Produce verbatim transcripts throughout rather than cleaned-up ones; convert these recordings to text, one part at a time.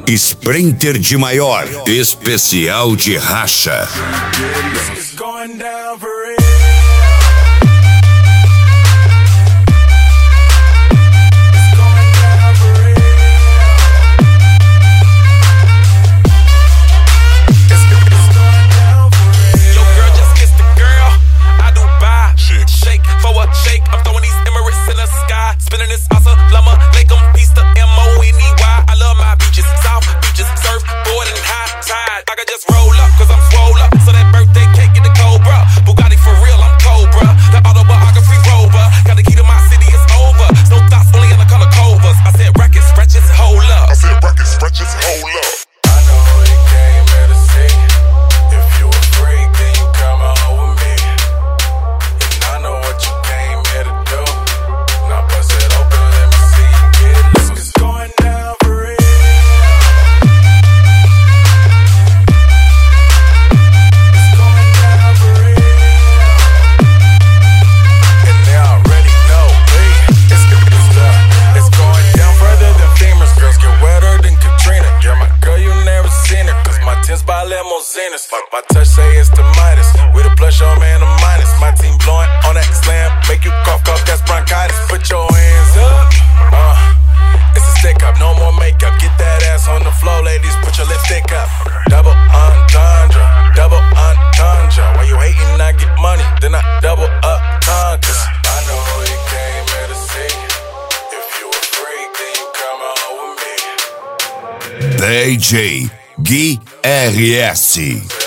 Sprinter de maior, especial de racha. My touch say it's the Midas. With a plus, your man a minus. My team blowing on that slam. Make you cough, cough, that's bronchitis. Put your hands up. Uh, it's a stick up, no more makeup. Get that ass on the floor, ladies. Put your lipstick up. Double entendre, double entendre. Why you hating? I get money, then I double up tongue. Cause I know who you came here to see. If you a freak, then you come on with me. D J Gui R S.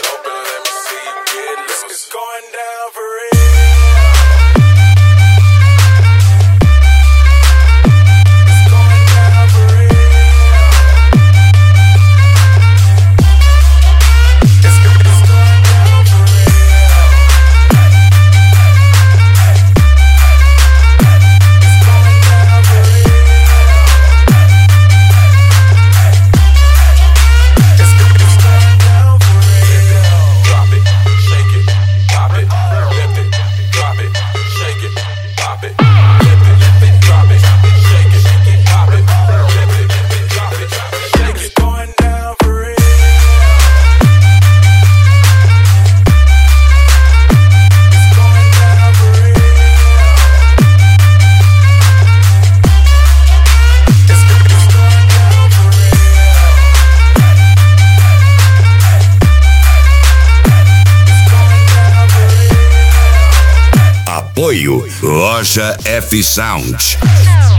Apoio Loja F Sound.